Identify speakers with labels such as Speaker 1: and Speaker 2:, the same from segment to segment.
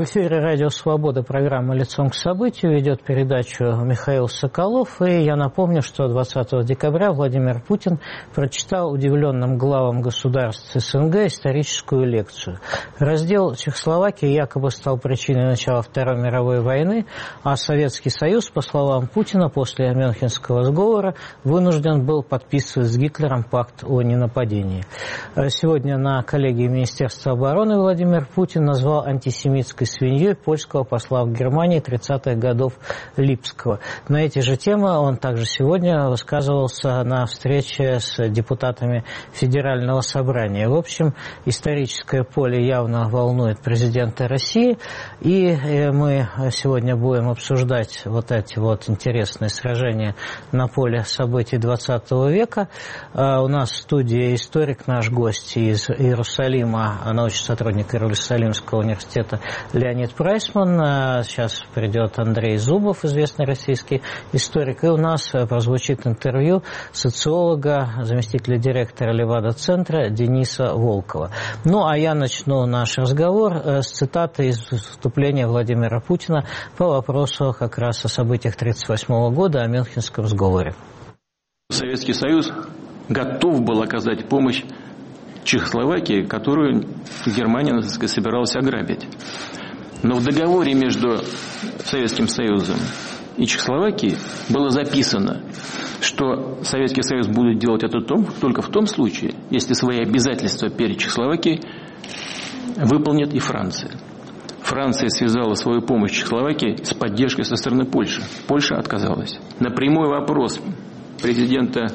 Speaker 1: В эфире «Радио Свобода», программа «Лицом к событию», ведет передачу Михаил Соколов. И я напомню, что 20 декабря Владимир Путин прочитал удивленным главам государств СНГ историческую лекцию. Раздел Чехословакии якобы стал причиной начала Второй мировой войны, а Советский Союз, по словам Путина, после Мюнхенского сговора вынужден был подписывать с Гитлером пакт о ненападении. Сегодня на коллегии Министерства обороны Владимир Путин назвал антисемитской свиньей польского посла в Германии 30-х годов Липского. На эти же темы он также сегодня высказывался на встрече с депутатами Федерального собрания. В общем, историческое поле явно волнует президента России, и мы сегодня будем обсуждать вот эти вот интересные сражения на поле событий 20 века. У нас в студии историк, наш гость из Иерусалима, научный сотрудник Иерусалимского университета Леонид Прайсман. Сейчас придет Андрей Зубов, известный российский историк. И у нас прозвучит интервью социолога, заместителя директора Левада-центра Дениса Волкова. Ну, а я начну наш разговор с цитаты из выступления Владимира Путина по вопросу как раз о событиях 1938 года, о Мюнхенском сговоре.
Speaker 2: Советский Союз готов был оказать помощь Чехословакии, которую Германия собиралась ограбить. Но в договоре между Советским Союзом и Чехословакией было записано, что Советский Союз будет делать это только в том случае, если свои обязательства перед Чехословакией выполнит и Франция. Франция связала свою помощь Чехословакии с поддержкой со стороны Польши. Польша отказалась. На прямой вопрос президента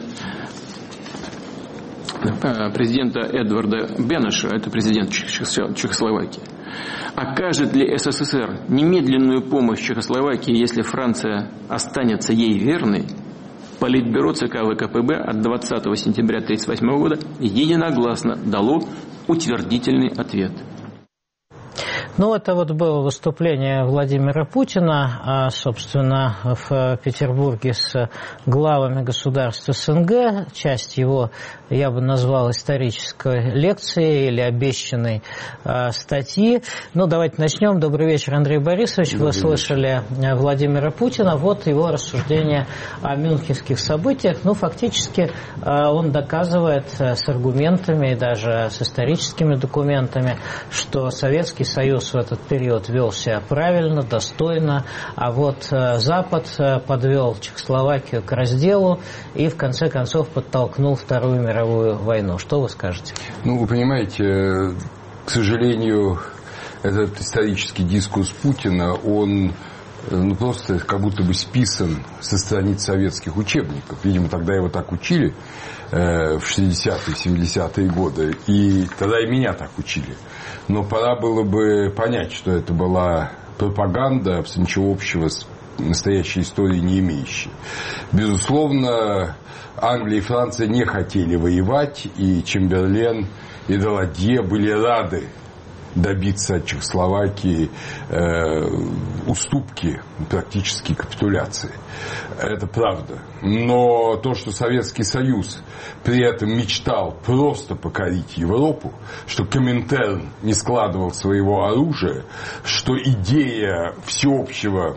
Speaker 2: Эдварда Бенеша, это президент Чехословакии, окажет ли СССР немедленную помощь Чехословакии, если Франция останется ей верной, Политбюро ЦК ВКПБ от 20 сентября 1938 года единогласно дало утвердительный ответ.
Speaker 1: Ну, это вот было выступление Владимира Путина, собственно, в Петербурге с главами государств СНГ. Часть его я бы назвал исторической лекцией или обещанной статьи. Ну, давайте начнем. Добрый вечер, Андрей Борисович. Вы слышали Владимира Путина. Вот его рассуждение о мюнхенских событиях. Ну, фактически он доказывает с аргументами и даже с историческими документами, что Советский Союз в этот период вел себя правильно, достойно, а вот Запад подвел Чехословакию к разделу и в конце концов подтолкнул Вторую мировую войну. Что вы скажете?
Speaker 3: Ну, вы понимаете, к сожалению, этот исторический дискурс Путина, он просто как будто бы списан со страниц советских учебников. Видимо, тогда его так учили в 60-е, 70-е годы, и тогда и меня так учили. Но пора было бы понять, что это была пропаганда, ничего общего с настоящей историей не имеющая. Безусловно, Англия и Франция не хотели воевать, и Чемберлен и Даладье были рады добиться от Чехословакии уступки, практически капитуляции. Это правда. Но то, что Советский Союз при этом мечтал просто покорить Европу, что Коминтерн не складывал своего оружия, что идея всеобщего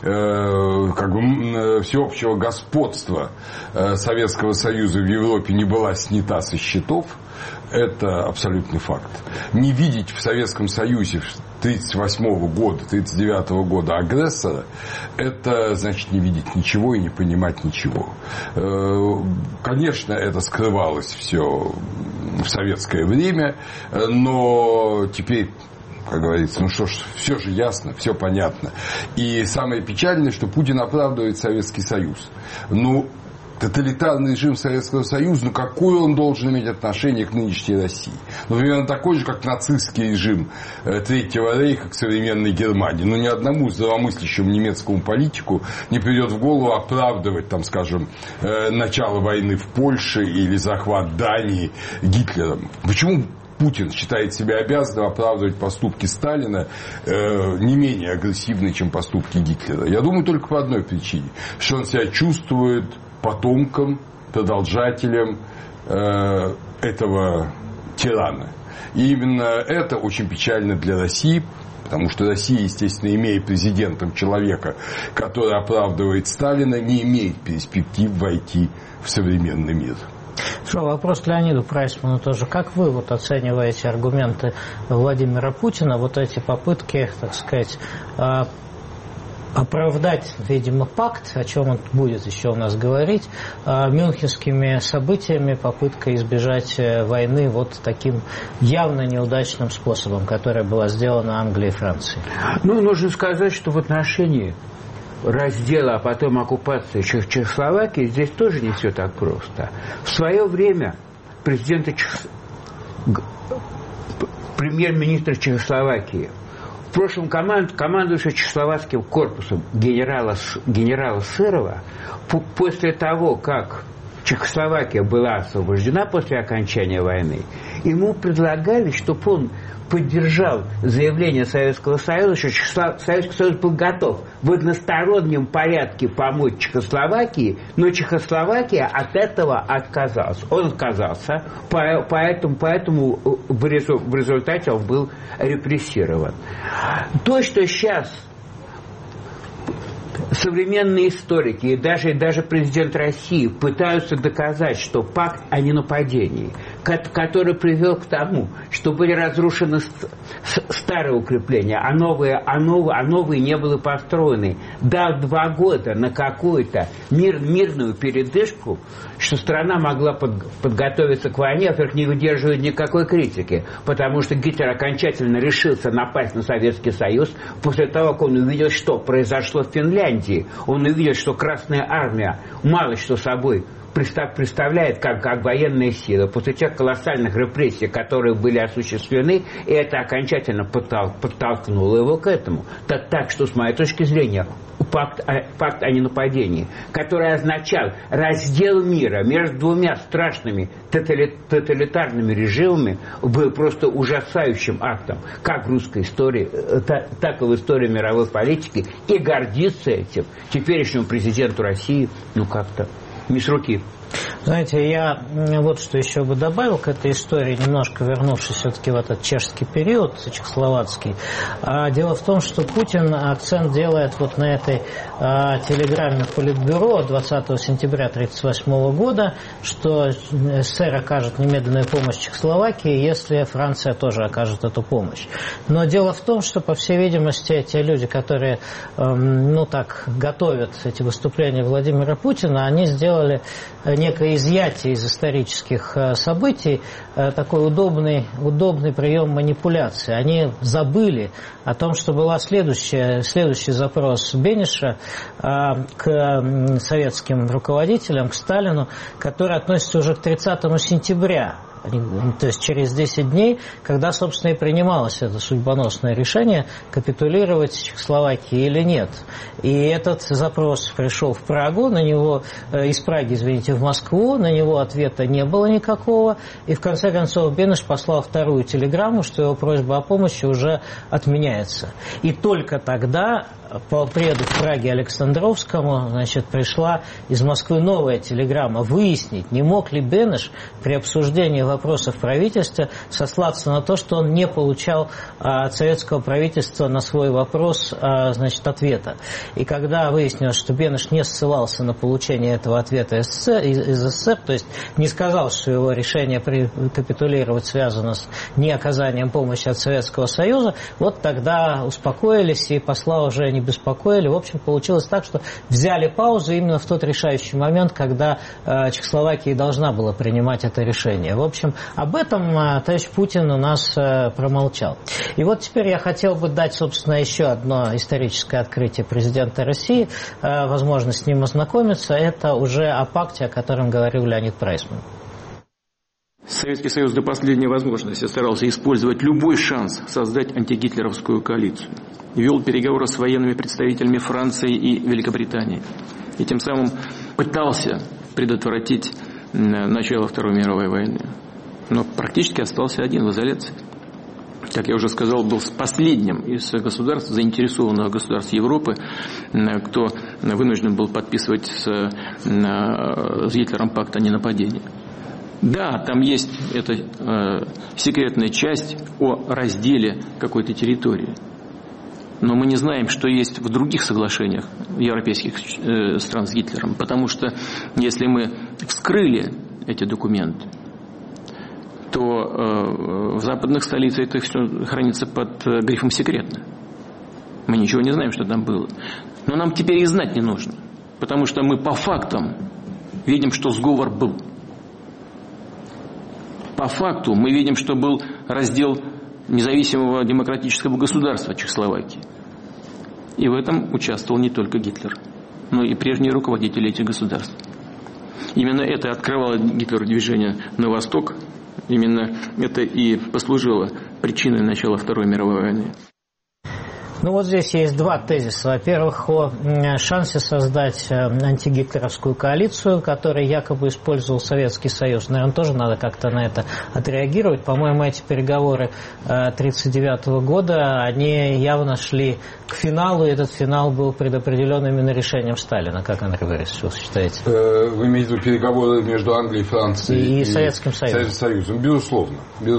Speaker 3: всеобщего господства Советского Союза в Европе не была снята со счетов, это абсолютный факт. Не видеть в Советском Союзе 1938 года, 1939 года агрессора, это значит не видеть ничего и не понимать ничего. Конечно, это скрывалось все в советское время, но теперь, как говорится, ну что ж, все же ясно, все понятно. И самое печальное, что Путин оправдывает Советский Союз. Ну, тоталитарный режим Советского Союза, ну какое он должен иметь отношение к нынешней России? Ну, примерно такой же, как нацистский режим Третьего Рейха к современной Германии. Но ни одному здравомыслящему немецкому политику не придет в голову оправдывать, там, скажем, начало войны в Польше или захват Дании Гитлером. Почему Путин считает себя обязанным оправдывать поступки Сталина не менее агрессивные, чем поступки Гитлера? Я думаю, только по одной причине. Что он себя чувствует потомком, продолжателем этого тирана. И именно это очень печально для России, Потому что Россия, естественно, имея президентом человека, который оправдывает Сталина, не имеет перспектив войти в современный мир.
Speaker 1: Что, вопрос к Леониду Прайсману тоже. Как вы вот оцениваете аргументы Владимира Путина, вот эти попытки, так сказать, оправдать, видимо, пакт, о чем он будет еще у нас говорить, мюнхенскими событиями, попыткой избежать войны вот таким явно неудачным способом, которая была сделана Англией и Францией?
Speaker 4: Ну, нужно сказать, что в отношении раздела, а потом оккупации Чехословакии здесь тоже не все так просто. В свое время премьер-министр Чехословакии, в прошлом командующего Чехословацким корпусом генерала Сырова, после того, как Чехословакия была освобождена после окончания войны, ему предлагали, чтобы он поддержал заявление Советского Союза, что Советский Союз был готов в одностороннем порядке помочь Чехословакии, но Чехословакия от этого отказалась. Он отказался, поэтому в результате он был репрессирован. То, что сейчас современные историки и даже президент России пытаются доказать, что пакт о ненападении, который привел к тому, что были разрушены старые укрепления, а новые не были построены, дав 2 года на какую-то мирную передышку, что страна могла подготовиться к войне, во-первых, не выдерживает никакой критики, потому что Гитлер окончательно решился напасть на Советский Союз после того, как он увидел, что произошло в Финляндии. Он увидел, что Красная Армия мало что собой представляет как военная сила. После тех колоссальных репрессий, которые были осуществлены, и это окончательно подтолкнуло его к этому. Так что, с моей точки зрения, пакт о ненападении, который означал раздел мира между 2 страшными тоталитарными режимами, был просто ужасающим актом, как в русской истории, так и в истории мировой политики, и гордиться этим теперешнему президенту России, как-то не с руки.
Speaker 1: Знаете, я вот что еще бы добавил к этой истории, немножко вернувшись все-таки в этот чешский период, чехословацкий. Дело в том, что Путин акцент делает вот на этой телеграмме Политбюро 20 сентября 1938 года, что СССР окажет немедленную помощь Чехословакии, если Франция тоже окажет эту помощь. Но дело в том, что, по всей видимости, те люди, которые, готовят эти выступления Владимира Путина, они сделали некое изъятие из исторических событий, такой удобный прием манипуляции. Они забыли о том, что был следующий запрос Бенеша к советским руководителям, к Сталину, который относится уже к 30 сентября. То есть через 10 дней, когда, собственно, и принималось это судьбоносное решение, капитулировать Чехословакии или нет. И этот запрос пришел в Прагу, из Праги, в Москву, на него ответа не было никакого. И в конце концов Бенеш послал 2-ю телеграмму, что его просьба о помощи уже отменяется. И только тогда по приезду в Праге Александровскому, пришла из Москвы новая телеграмма выяснить, не мог ли Бенеш при обсуждении вопросов правительства сослаться на то, что он не получал от советского правительства на свой вопрос ответа. И когда выяснилось, что Бенеш не ссылался на получение этого ответа из СССР, то есть не сказал, что его решение капитулировать связано с неоказанием помощи от Советского Союза, вот тогда успокоились и посла уже не беспокоили. В общем, получилось так, что взяли паузу именно в тот решающий момент, когда Чехословакия должна была принимать это решение. В общем, об этом товарищ Путин у нас промолчал. И вот теперь я хотел бы дать, собственно, еще одно историческое открытие президента России, возможность с ним ознакомиться. Это уже о пакте, о котором говорил Леонид Прайсман.
Speaker 2: Советский Союз до последней возможности старался использовать любой шанс создать антигитлеровскую коалицию. Вел переговоры с военными представителями Франции и Великобритании. И тем самым пытался предотвратить начало Второй мировой войны. Но практически остался один в изоляции. Как я уже сказал, был последним из государств, заинтересованных государств Европы, кто вынужден был подписывать с Гитлером пакт о ненападении. Да, там есть эта секретная часть о разделе какой-то территории. Но мы не знаем, что есть в других соглашениях европейских стран с Гитлером. Потому что если мы вскрыли эти документы, то в западных столицах это все хранится под грифом «секретно». Мы ничего не знаем, что там было. Но нам теперь и знать не нужно. Потому что мы по фактам видим, что сговор был. По факту мы видим, что был раздел независимого демократического государства Чехословакии. И в этом участвовал не только Гитлер, но и прежние руководители этих государств. Именно это открывало Гитлеру движение на восток. Именно это и послужило причиной начала Второй мировой войны.
Speaker 1: Ну вот здесь есть два тезиса. Во-первых, о шансе создать антигитлеровскую коалицию, которую якобы использовал Советский Союз. Наверное, тоже надо как-то на это отреагировать. По-моему, эти переговоры 1939 года, они явно шли к финалу, и этот финал был предопределен именно решением Сталина. Как, Андрей Борисович, вы считаете?
Speaker 3: Вы имеете в виду переговоры между Англией, Францией
Speaker 1: и Советским
Speaker 3: Союзом? Безусловно.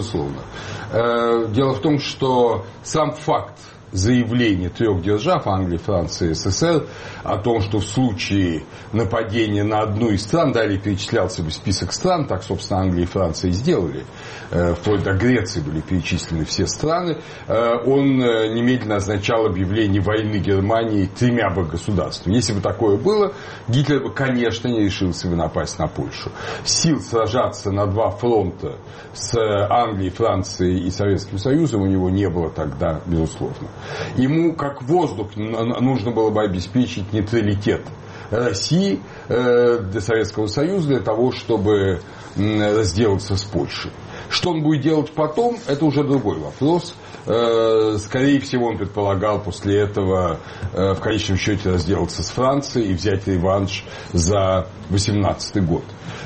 Speaker 3: Дело в том, что сам факт заявление трех держав, Англии, Франции и СССР, о том, что в случае нападения на одну из стран, далее перечислялся бы список стран, так, собственно, Англия и Франция и сделали, вплоть до Греции были перечислены все страны, он немедленно означал объявление войны Германии тремя бы государствам. Если бы такое было, Гитлер бы, конечно, не решился бы напасть на Польшу. Сил сражаться на два фронта с Англией, Францией и Советским Союзом у него не было тогда, безусловно. Ему, как воздух, нужно было бы обеспечить нейтралитет России для Советского Союза, для того, чтобы разделаться с Польшей. Что он будет делать потом, это уже другой вопрос. Скорее всего, он предполагал после этого в конечном счете разделаться с Францией и взять реванш за 1918 год.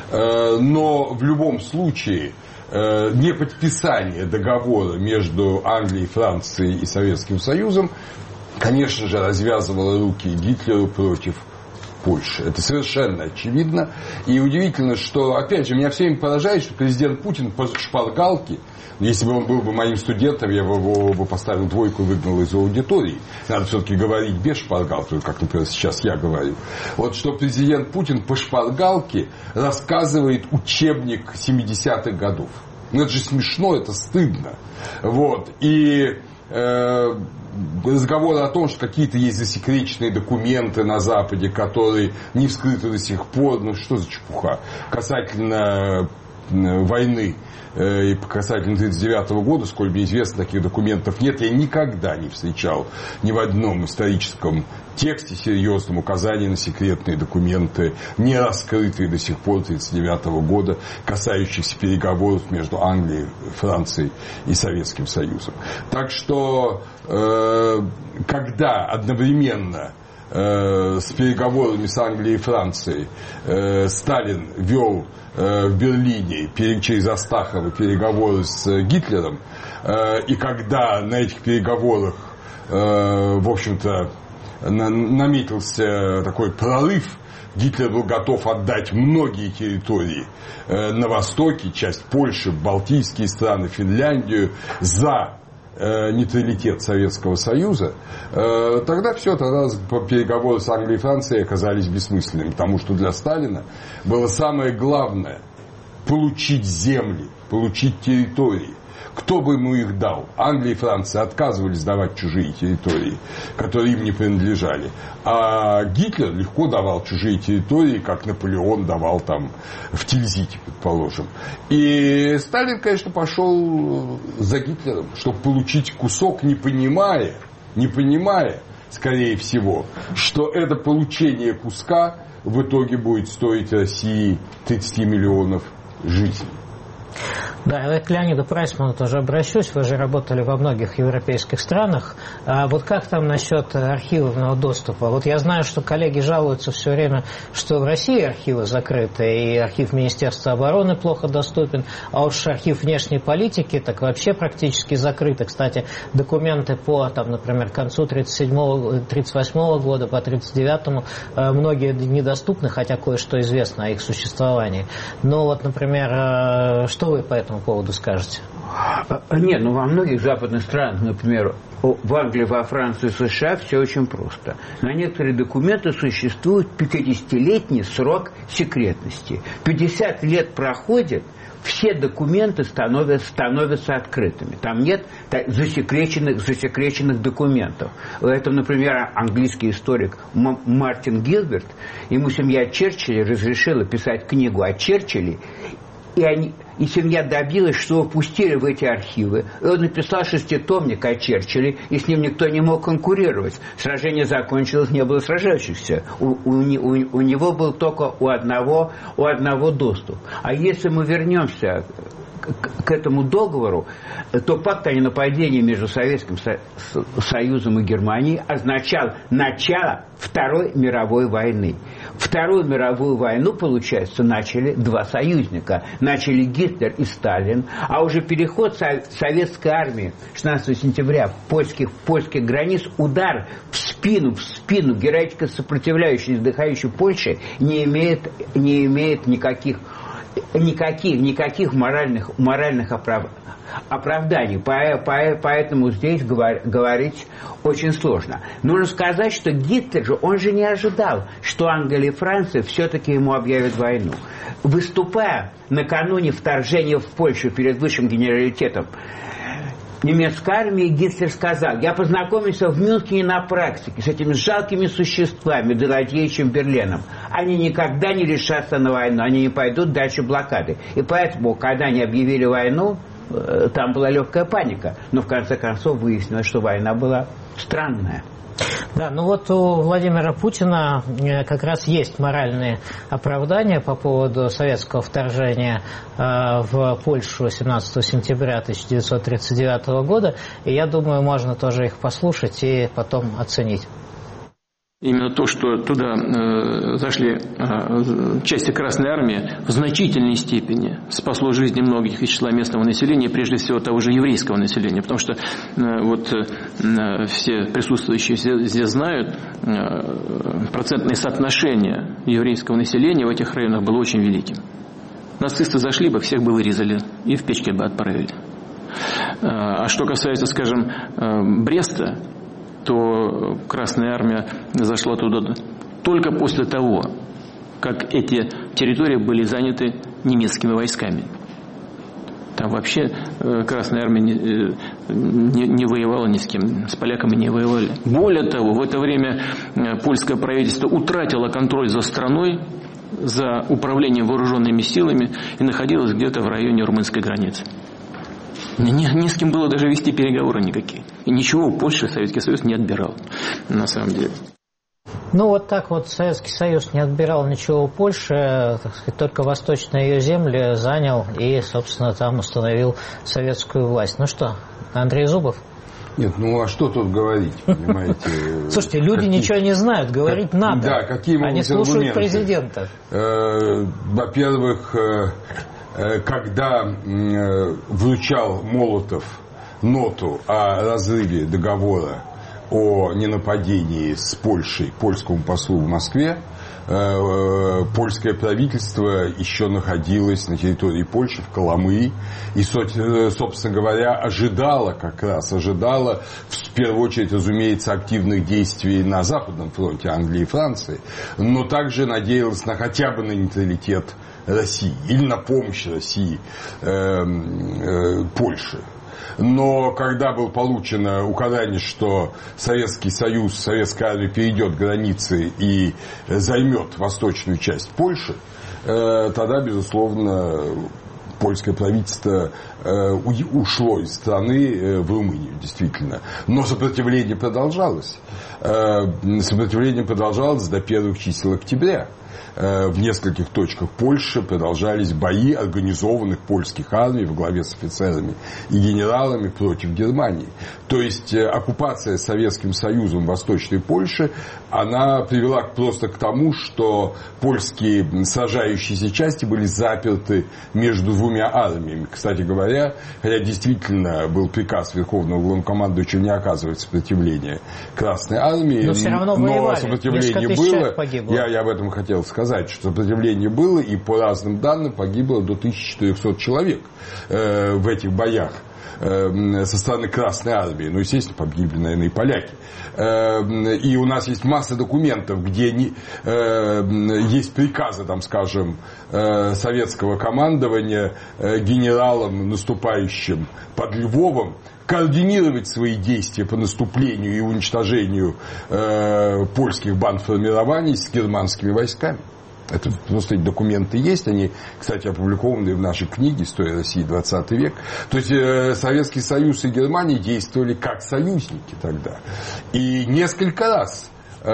Speaker 3: Но в любом случае неподписание договора между Англией, Францией и Советским Союзом, конечно же, развязывало руки Гитлеру против Польши. Это совершенно очевидно. И удивительно, что, опять же, меня все время поражает, что президент Путин по шпаргалке, если бы он был бы моим студентом, я бы его поставил двойку и выгнал из аудитории. Надо все-таки говорить без шпаргалки, как, например, сейчас я говорю. Вот что президент Путин по шпаргалке рассказывает учебник 70-х годов. Ну, это же смешно, это стыдно. Вот. И разговоры о том, что какие-то есть засекреченные документы на Западе, которые не вскрыты до сих пор, ну что за чепуха, касательно войны и касательно 1939 года, сколь мне известно, таких документов нет. Я никогда не встречал ни в одном историческом тексте серьезном указания на секретные документы, не раскрытые до сих пор 1939 года, касающихся переговоров между Англией, Францией и Советским Союзом. Так что, когда одновременно с переговорами с Англией и Францией Сталин вел в Берлине через Астахова переговоры с Гитлером, и когда на этих переговорах, в общем-то, наметился такой прорыв, Гитлер был готов отдать многие территории на востоке, часть Польши, Балтийские страны, Финляндию, за нейтралитет Советского Союза, тогда все, тогда переговоры с Англией и Францией оказались бессмысленными, потому что для Сталина было самое главное получить земли, получить территории. Кто бы ему их дал? Англия и Франция отказывались давать чужие территории, которые им не принадлежали. А Гитлер легко давал чужие территории, как Наполеон давал там в Тильзите, предположим. И Сталин, конечно, пошел за Гитлером, чтобы получить кусок, не понимая, скорее всего, что это получение куска в итоге будет стоить России 30 миллионов жизней.
Speaker 1: Да, я к Леониду Прайсману тоже обращусь. Вы же работали во многих европейских странах. А вот как там насчет архивного доступа? Вот я знаю, что коллеги жалуются все время, что в России архивы закрыты, и архив Министерства обороны плохо доступен, а уж архив внешней политики так вообще практически закрыты. Кстати, документы по, там, например, концу 1938 года, по 1939 многие недоступны, хотя кое-что известно о их существовании. Но вот, например, что вы по этому поводу скажете?
Speaker 4: Нет, ну во многих западных странах, например, в Англии, во Франции, США все очень просто. На некоторые документы существует 50-летний срок секретности. 50 лет проходит, все документы становятся открытыми. Там нет засекреченных документов. Это, например, английский историк Мартин Гилберт, ему семья Черчилля разрешила писать книгу о Черчилле, и семья добилась, что его пустили в эти архивы. И он написал 6-томник о Черчилле, и с ним никто не мог конкурировать. Сражение закончилось, не было сражающихся. У него был только у одного доступ. А если мы вернемся к этому договору, то пакт о ненападении между Советским Союзом и Германией означал начало Второй мировой войны. Вторую мировую войну, получается, начали два союзника. Начали Гитлер и Сталин, а уже переход советской армии 16 сентября польских границ, удар в спину героически сопротивляющей, издыхающей Польши не имеет никаких моральных оправданий. Поэтому здесь говорить очень сложно. Нужно сказать, что Гитлер же, он же не ожидал, что Англия и Франция все-таки ему объявят войну. Выступая накануне вторжения в Польшу перед высшим генералитетом немецкой армии, Гитлер сказал: я познакомился в Мюнхене на практике с этими жалкими существами, Даладье и Чемберленом. Они никогда не решатся на войну, они не пойдут дальше блокады. И поэтому, когда они объявили войну, там была легкая паника. Но в конце концов выяснилось, что война была странная.
Speaker 1: Да, ну вот у Владимира Путина как раз есть моральные оправдания по поводу советского вторжения в Польшу 17 сентября 1939 года, и я думаю, можно тоже их послушать и потом оценить.
Speaker 2: Именно то, что туда зашли части Красной Армии, в значительной степени спасло жизни многих из числа местного населения, прежде всего того же еврейского населения. Потому что вот все присутствующие здесь знают, процентное соотношение еврейского населения в этих районах было очень великим. Нацисты зашли бы, всех бы вырезали и в печке бы отправили. А что касается, скажем, Бреста, то Красная Армия зашла туда только после того, как эти территории были заняты немецкими войсками. Там вообще Красная Армия не воевала ни с кем, с поляками не воевали. Более того, в это время польское правительство утратило контроль за страной, за управлением вооруженными силами и находилось где-то в районе румынской границы. Ни с кем было даже вести переговоры никакие. И ничего у Польши Советский Союз не отбирал, на самом деле.
Speaker 1: Ну, вот так вот Советский Союз не отбирал ничего у Польши, так сказать, только восточные ее земли занял и, собственно, там установил советскую власть. Ну что, Андрей Зубов?
Speaker 3: Нет, ну а что тут говорить, понимаете?
Speaker 1: Слушайте, люди ничего не знают, говорить надо.
Speaker 3: Да, какие могут
Speaker 1: они слушают
Speaker 3: аргументы?
Speaker 1: Президента.
Speaker 3: Во-первых, когда вручал Молотов ноту о разрыве договора о ненападении с Польшей польскому послу в Москве, польское правительство еще находилось на территории Польши, в Коломыи, и, собственно говоря, ожидало в первую очередь, разумеется, активных действий на Западном фронте Англии и Франции, но также надеялось хотя бы на нейтралитет России или на помощь России Польше. Но когда было получено указание, что Советский Союз, Советская армия перейдет границы и займет восточную часть Польши, тогда, безусловно, польское правительство ушло из страны в Румынию, действительно. Но сопротивление продолжалось. Сопротивление продолжалось до первых чисел октября. В нескольких точках Польши продолжались бои организованных польских армий во главе с офицерами и генералами против Германии. То есть оккупация Советским Союзом Восточной Польши, она привела просто к тому, что польские сражающиеся части были заперты между двумя армиями. Кстати говоря, хотя действительно был приказ Верховного Главнокомандующего не оказывать сопротивления Красной Армии, но сопротивление было. Я об этом хотел сказать, что сопротивление было, и по разным данным погибло до 1400 человек в этих боях. со стороны Красной Армии. Ну, естественно, погибли, наверное, и поляки. И у нас есть масса документов, где есть приказы, там, скажем, советского командования генералам, наступающим под Львовом, координировать свои действия по наступлению и уничтожению польских бандформирований с германскими войсками. Это просто документы есть, они, кстати, опубликованы в нашей книге «История России. 20 век». То есть Советский Союз и Германия действовали как союзники тогда. И несколько раз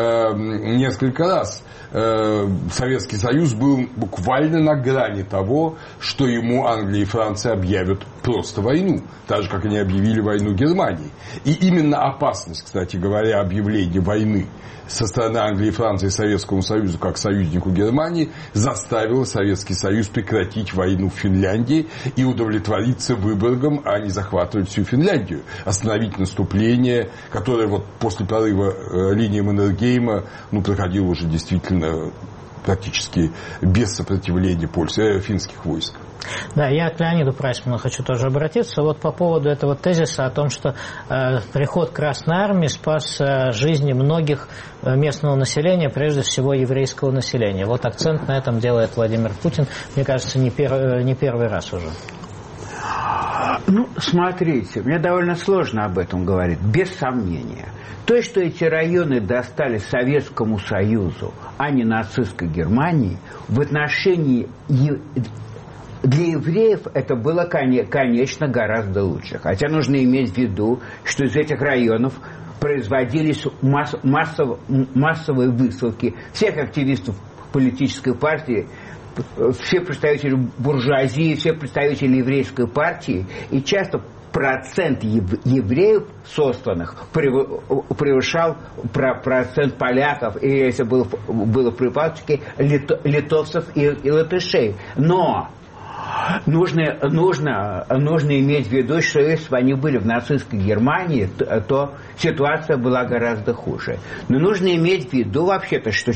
Speaker 3: Советский Союз был буквально на грани того, что ему Англия и Франция объявят просто войну, так же, как они объявили войну Германии. И именно опасность, кстати говоря, объявления войны со стороны Англии и Франции Советскому Союзу как союзнику Германии заставила Советский Союз прекратить войну в Финляндии и удовлетвориться Выборгом, а не захватывать всю Финляндию. Остановить наступление, которое вот после прорыва линии Маннергейма проходило уже действительно практически без сопротивления финских войск.
Speaker 1: Да, я к Леониду Прайсману хочу тоже обратиться. Вот по поводу этого тезиса о том, что приход Красной Армии спас жизни многих местного населения, прежде всего еврейского населения. Вот акцент на этом делает Владимир Путин, мне кажется, не первый раз уже.
Speaker 4: Ну, смотрите, мне довольно сложно об этом говорить, без сомнения. То, что эти районы достались Советскому Союзу, а не нацистской Германии, в отношении для евреев это было, конечно, гораздо лучше. Хотя нужно иметь в виду, что из этих районов производились массовые высылки всех активистов политической партии, все представители буржуазии, все представители еврейской партии, и часто процент евреев сосланных превышал процент поляков, и если было при Балтике, литовцев и латышей. Но нужно иметь в виду, что если бы они были в нацистской Германии, то ситуация была гораздо хуже. Но нужно иметь в виду вообще-то, что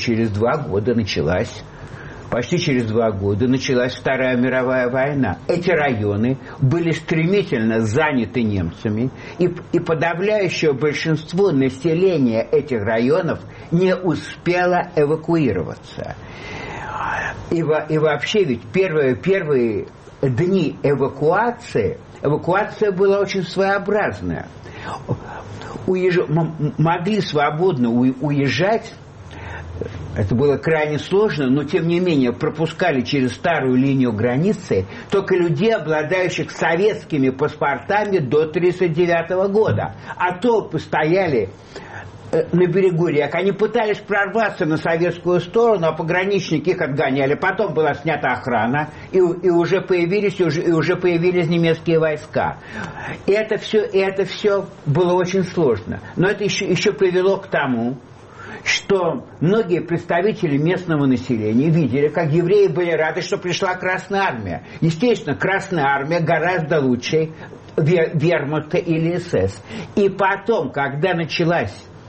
Speaker 4: почти через 2 года началась Вторая мировая война. Эти районы были стремительно заняты немцами, и подавляющее большинство населения этих районов не успело эвакуироваться. И вообще ведь первые дни эвакуация была очень своеобразная. Могли свободно уезжать. Это было крайне сложно, но тем не менее пропускали через старую линию границы только людей, обладающих советскими паспортами до 1939 года. А толпы стояли на берегу рек. Они пытались прорваться на советскую сторону, а пограничники их отгоняли. Потом была снята охрана, и уже появились немецкие войска. И это все было очень сложно. Но это еще привело к тому, что многие представители местного населения видели, как евреи были рады, что пришла Красная Армия. Естественно, Красная Армия гораздо лучше вермахта или СС. И потом, когда началась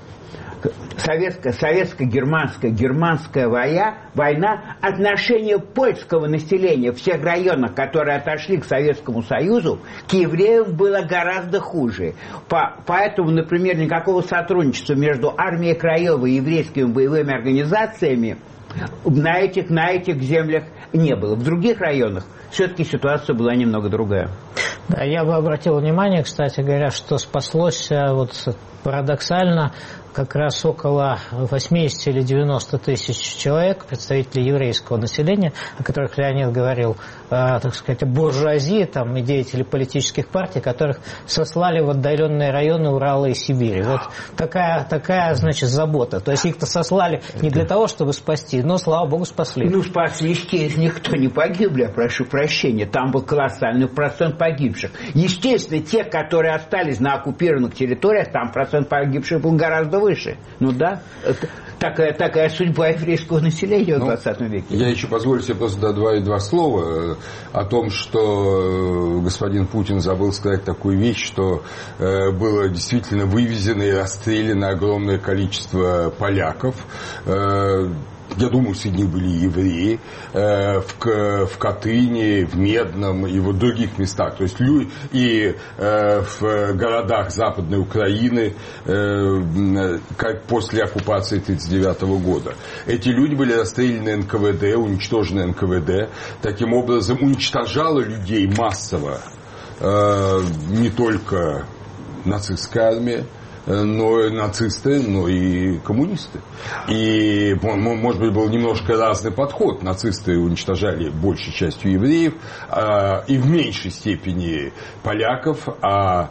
Speaker 4: советско-германская война, отношение польского населения в тех районах, которые отошли к Советскому Союзу, к евреям было гораздо хуже. Поэтому, например, никакого сотрудничества между армией Краева и еврейскими боевыми организациями на этих землях не было. В других районах все-таки ситуация была немного другая.
Speaker 1: Да, я бы обратил внимание, кстати говоря, что спаслось парадоксально как раз около 80 или 90 тысяч человек, представителей еврейского населения, о которых Леонид говорил, так сказать, буржуазии там, и деятели политических партий, которых сослали в отдаленные районы Урала и Сибири. Вот такая, значит, забота. То есть их-то сослали не для того, чтобы спасти, но, слава богу, спасли.
Speaker 4: Ну, спаслись те из них, кто не погибли, я прошу прощения. Там был колоссальный процент погибших. Естественно, те, которые остались на оккупированных территориях, там процент погибших был гораздо выше. Ну да, такая судьба еврейского населения в 20 веке.
Speaker 3: Я еще позволю себе просто два слова о том, что господин Путин забыл сказать такую вещь, что было действительно вывезено и расстреляно огромное количество поляков. я думаю, среди них были и евреи, в Катыни, в Медном и в других местах. То есть и в городах Западной Украины, как после оккупации 1939 года. Эти люди были расстреляны НКВД, уничтожены НКВД. Таким образом, уничтожало людей массово не только нацистская армия, но и нацисты, но и коммунисты. И, может быть, был немножко разный подход. Нацисты уничтожали большей частью евреев, и в меньшей степени поляков, а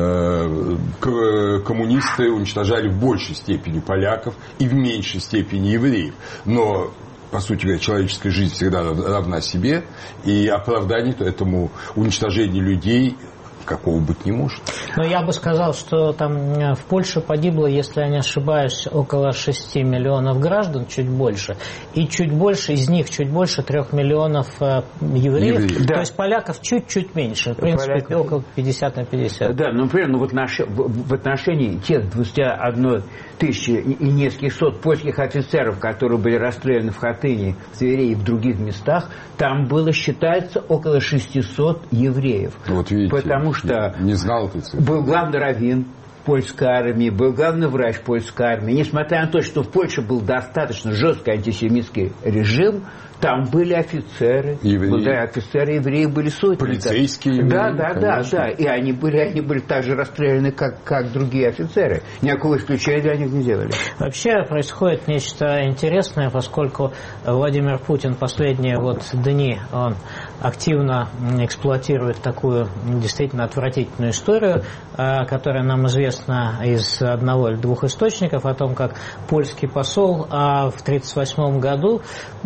Speaker 3: коммунисты уничтожали в большей степени поляков и в меньшей степени евреев. Но, по сути говоря, человеческая жизнь всегда равна себе, и оправданий этому уничтожению людей какого быть не может.
Speaker 1: Но я бы сказал, что там в Польше погибло, если я не ошибаюсь, около 6 миллионов граждан, чуть больше. И чуть больше, из них чуть больше 3 миллионов евреев. Да. То есть поляков чуть-чуть меньше. В принципе, около 50 на 50.
Speaker 4: Да, ну, например, в отношении тех 21 тысячи и нескольких сот польских офицеров, которые были расстреляны в Хатыни, в Твери и в других местах, там было, считается, около 600 евреев.
Speaker 3: Вот видите,
Speaker 4: потому что
Speaker 3: не знал этой цифры.
Speaker 4: Был главный раввин польской армии, был главный врач польской армии. Несмотря на то, что в Польше был достаточно жесткий антисемитский режим, там были офицеры.
Speaker 3: Евреи.
Speaker 4: Да, офицеры евреи были сотни.
Speaker 3: Полицейские евреи.
Speaker 4: Да. И они были так же расстреляны, как другие офицеры. Никакого исключения для них не делали.
Speaker 1: Вообще происходит нечто интересное, поскольку Владимир Путин последние дни, он активно эксплуатирует такую действительно отвратительную историю, которая нам известна из одного или двух источников, о том, как польский посол в 1938 году,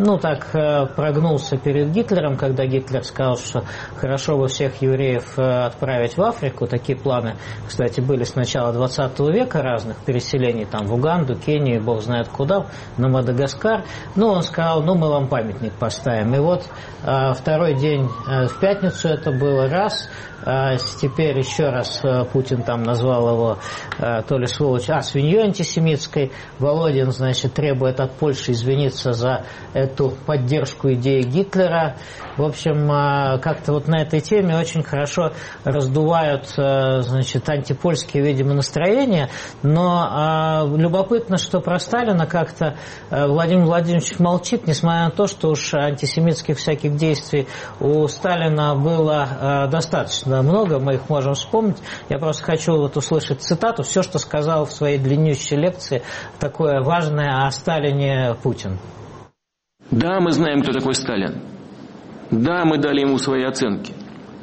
Speaker 1: прогнулся перед Гитлером, когда Гитлер сказал, что хорошо бы всех евреев отправить в Африку. Такие планы, кстати, были с начала 20 века, разных переселений там в Уганду, Кению, бог знает куда, на Мадагаскар. Он сказал, мы вам памятник поставим. И второй день в пятницу это было раз. Теперь еще раз Путин там назвал его то ли сволочь, свиньей антисемитской. Володин, требует от Польши извиниться за эту поддержку идеи Гитлера. В общем, как-то на этой теме очень хорошо раздувают, антипольские, видимо, настроения. Но любопытно, что про Сталина как-то Владимир Владимирович молчит, несмотря на то, что уж антисемитских всяких действий у Сталина было достаточно много, мы их можем вспомнить. Я просто хочу услышать цитату, все, что сказал в своей длиннющей лекции, такое важное о Сталине Путин.
Speaker 2: Да, мы знаем, кто такой Сталин. Да, мы дали ему свои оценки.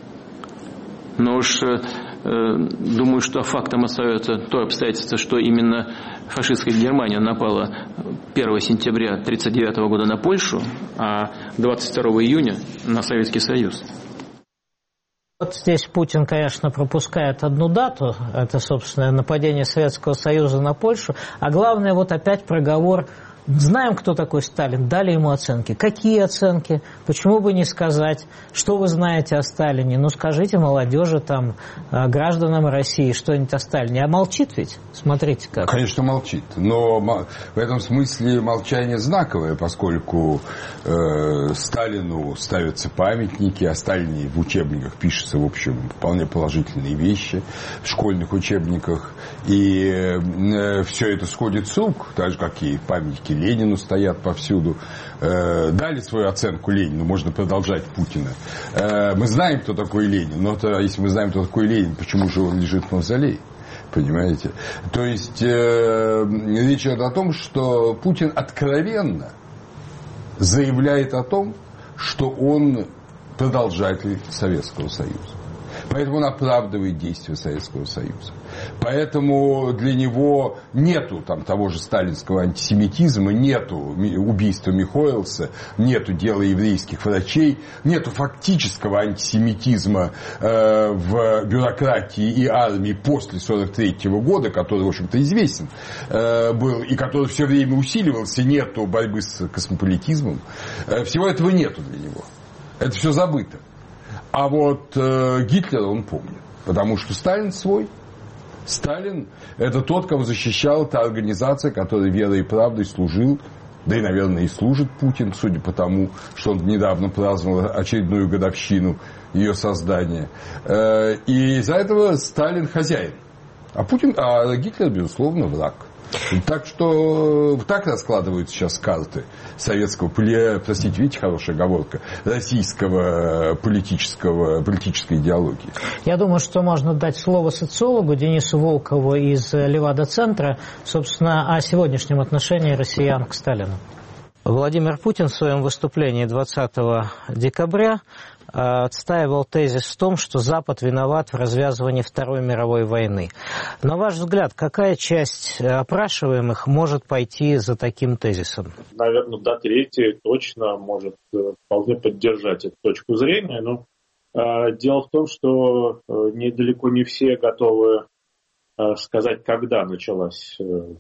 Speaker 2: Но уж думаю, что фактом остается то обстоятельство, что именно фашистская Германия напала 1 сентября 1939 года на Польшу, а 22 июня на Советский Союз.
Speaker 1: Здесь Путин, конечно, пропускает одну дату, это, собственно, нападение Советского Союза на Польшу, а главное, опять проговор. Знаем, кто такой Сталин, дали ему оценки. Какие оценки? Почему бы не сказать, что вы знаете о Сталине? Скажите молодежи, гражданам России что-нибудь о Сталине. А молчит ведь? Смотрите как.
Speaker 3: Конечно, молчит. Но в этом смысле молчание знаковое, поскольку Сталину ставятся памятники, о Сталине в учебниках пишутся, в общем, вполне положительные вещи в школьных учебниках. И все это сходит с рук, так же, как и памятники Ленину стоят повсюду. Дали свою оценку Ленину, можно продолжать Путина. Мы знаем, кто такой Ленин, но если мы знаем, кто такой Ленин, почему же он лежит в мавзолее? Понимаете? То есть речь идет о том, что Путин откровенно заявляет о том, что он продолжатель Советского Союза. Поэтому он оправдывает действия Советского Союза. Поэтому для него нету того же сталинского антисемитизма, нету убийства Михоэлса, нету дела еврейских врачей, нету фактического антисемитизма в бюрократии и армии после 1943 года, который, в общем-то, известен был и который все время усиливался, нету борьбы с космополитизмом. Всего этого нету для него. Это все забыто. А Гитлера он помнит, потому что Сталин свой. Сталин – это тот, кого защищала та организация, которая верой и правдой служил Да и, наверное, и служит Путин, судя по тому, что он недавно праздновал очередную годовщину ее создания. И из-за этого Сталин хозяин. А Гитлер, безусловно, враг. Так что так раскладываются сейчас карты советского, простите, видите, хорошая оговорка, российского политической идеологии.
Speaker 1: Я думаю, что можно дать слово социологу Денису Волкову из Левада-центра, собственно, о сегодняшнем отношении россиян к Сталину. Владимир Путин в своем выступлении 20 декабря отстаивал тезис в том, что Запад виноват в развязывании Второй мировой войны. На ваш взгляд, какая часть опрашиваемых может пойти за таким тезисом?
Speaker 5: Наверное, до трети точно может вполне поддержать эту точку зрения. Но дело в том, что недалеко не все готовы сказать, когда началась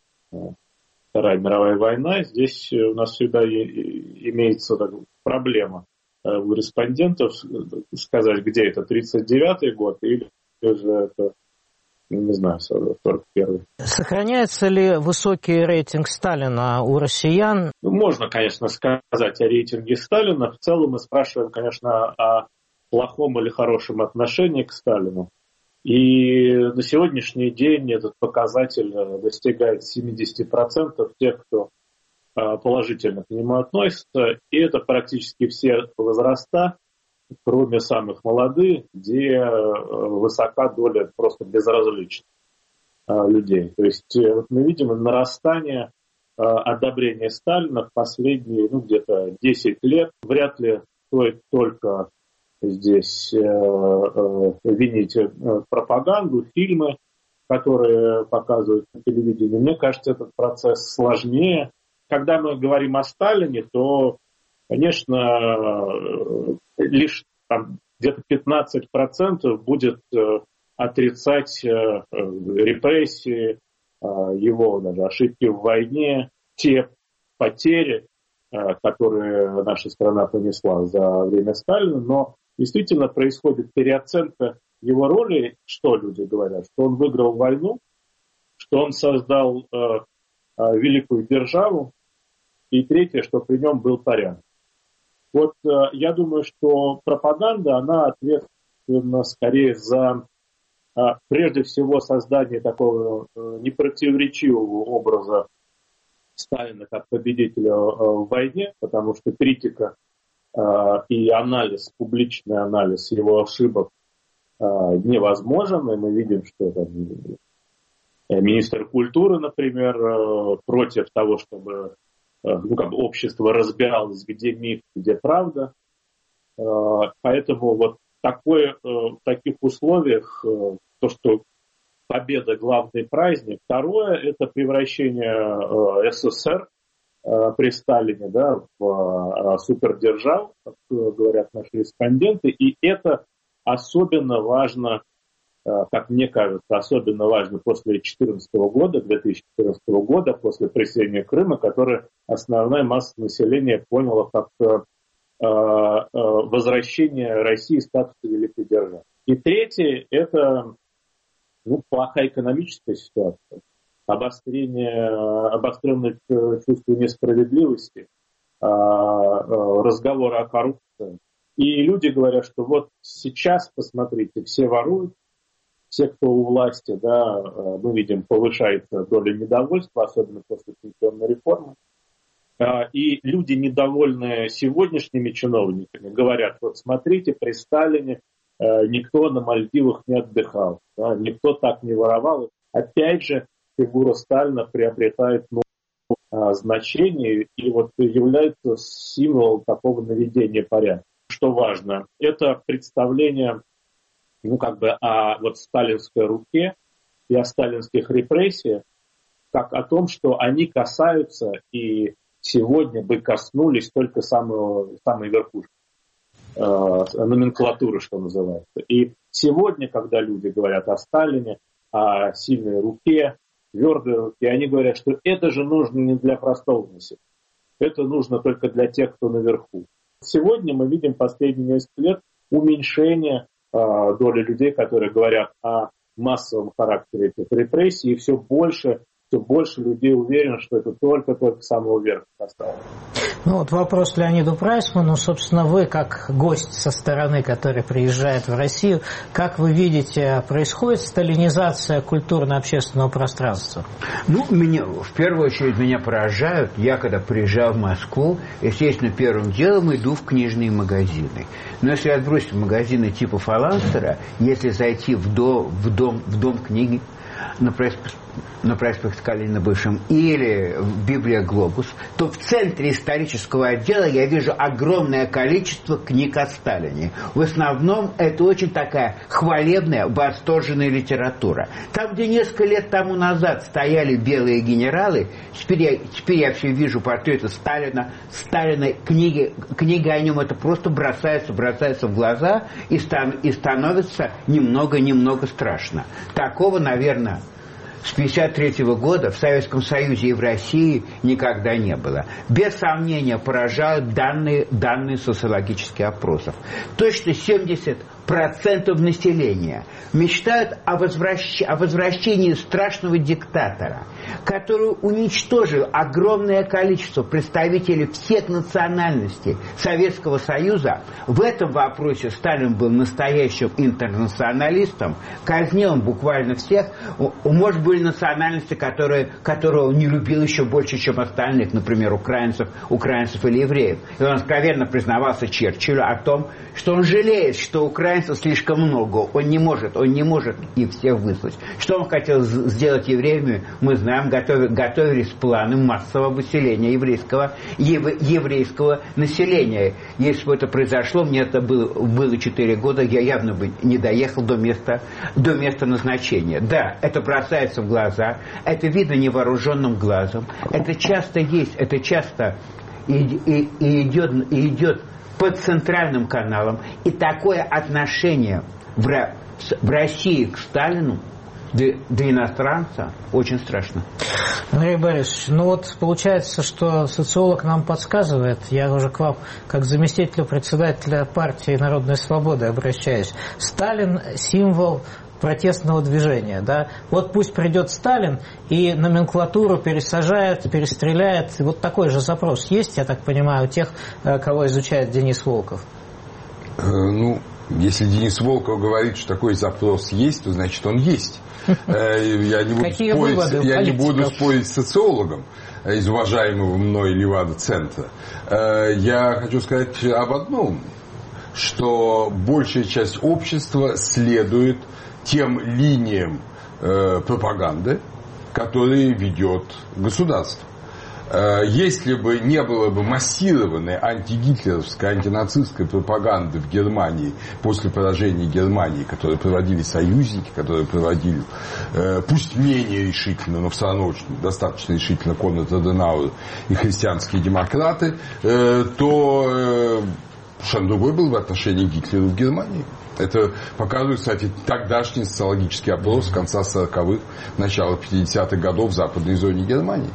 Speaker 5: Вторая мировая война. Здесь у нас всегда имеется проблема у респондентов сказать, где это 39-й год или же это, не знаю, 41-й.
Speaker 1: Сохраняется ли высокий рейтинг Сталина у россиян?
Speaker 5: Можно, конечно, сказать о рейтинге Сталина. В целом мы спрашиваем, конечно, о плохом или хорошем отношении к Сталину. И на сегодняшний день этот показатель достигает 70% тех, кто положительно к нему относятся, и это практически все возраста, кроме самых молодых, где высока доля просто безразличных людей. То есть вот мы видим нарастание одобрения Сталина в последние где-то 10 лет. Вряд ли стоит только здесь винить пропаганду, фильмы, которые показывают на телевидении. Мне кажется, этот процесс сложнее. Когда мы говорим о Сталине, то, конечно, лишь где-то 15% будет отрицать репрессии, его даже ошибки в войне, те потери, которые наша страна понесла за время Сталина. Но действительно происходит переоценка его роли. Что люди говорят? Что он выиграл войну, что он создал великую державу. И третье, что при нем был порядок. Вот я думаю, что пропаганда, она ответственна скорее за, прежде всего, создание такого непротиворечивого образа Сталина как победителя в войне, потому что критика и анализ, публичный анализ его ошибок невозможен. И мы видим, что там министр культуры, например, против того, чтобы общество разбиралось, где миф, где правда. Поэтому вот в таких условиях то, что победа — главный праздник. Второе — это превращение СССР при Сталине в супердержаву, как говорят наши респонденты. И это особенно важно, как мне кажется, особенно важно после 2014 года, после присоединения Крыма, которое основная масса населения поняла как возвращение России в статус великой державы. И третье — это плохая экономическая ситуация, обостренное чувство несправедливости, разговоры о коррупции. И люди говорят, что вот сейчас, посмотрите, все воруют, все, кто у власти, мы видим, повышается доля недовольства, особенно после пенсионной реформы. И люди, недовольные сегодняшними чиновниками, говорят, вот смотрите, при Сталине никто на Мальдивах не отдыхал, никто так не воровал. Опять же, фигура Сталина приобретает новое значение и вот является символом такого наведения порядка. Что важно, это представление о сталинской руке и о сталинских репрессиях, как о том, что они касаются и сегодня бы коснулись только самой верхушки, номенклатуры, что называется. И сегодня, когда люди говорят о Сталине, о сильной руке, твердой руке, они говорят, что это же нужно не для простого населения, это нужно только для тех, кто наверху. Сегодня мы видим последние несколько лет уменьшение доли людей, которые говорят о массовом характере этих репрессий, и все больше все больше людей уверены, что это только самоуверенность осталась.
Speaker 1: Ну вот вопрос Леониду Прайсману. Собственно, вы, как гость со стороны, который приезжает в Россию, как вы видите, происходит сталинизация культурно-общественного пространства?
Speaker 4: Ну, в первую очередь меня поражают. Я, когда приезжал в Москву, естественно, первым делом иду в книжные магазины. Но если отбросить магазины типа Фаланстера, если зайти в дом книги на проспекте Калинина бывшем или в Библия Глобус, то в центре исторического отдела я вижу огромное количество книг о Сталине. В основном это очень такая хвалебная, восторженная литература. Там, где несколько лет тому назад стояли белые генералы, теперь я все вижу портреты Сталина, книги о нем, это просто бросается в глаза и становится немного страшно. Такого, наверное, с 1953 года в Советском Союзе и в России никогда не было. Без сомнения поражают данные социологических опросов. Точно 70% населения мечтают о возвращении страшного диктатора, который уничтожил огромное количество представителей всех национальностей Советского Союза. В этом вопросе Сталин был настоящим интернационалистом, казнил буквально всех. Может, были национальности, которые он не любил еще больше, чем остальных, например, украинцев или евреев. И он откровенно признавался Черчиллю о том, что он жалеет, что украинцев слишком много, он не может их всех выслать. Что он хотел сделать евреями, мы знаем, готовились планы массового выселения еврейского населения. Если бы это произошло, мне это было 4 года, я явно бы не доехал до места назначения. Да, это бросается в глаза, это видно невооруженным глазом, это часто есть, это часто идет под центральным каналом. И такое отношение в России к Сталину для иностранца очень страшно.
Speaker 1: Андрей Борисович, ну вот получается, что социолог нам подсказывает, я уже к вам как заместителю председателя партии «Народная свобода» обращаюсь. Сталин – символ протестного движения, да? Вот пусть придет Сталин и номенклатуру пересажает, перестреляет. Вот такой же запрос есть, я так понимаю, у тех, кого изучает Денис Волков?
Speaker 3: Ну, если Денис Волков говорит, что такой запрос есть, то значит он есть. Я не буду спорить с социологом из уважаемого мной Левада-центра. Я хочу сказать об одном, что большая часть общества следует тем линиям пропаганды, которые ведет государство. Если бы не было бы массированной антигитлеровской, антинацистской пропаганды в Германии после поражения Германии, которые проводили союзники, которые проводили, пусть менее решительно, но все равно очень достаточно решительно Конрад Аденауэр и христианские демократы, то совершенно другое было бы отношение к Гитлеру в Германии. Это показывает, кстати, тогдашний социологический опрос конца 40-х, начала 50-х годов в западной зоне Германии.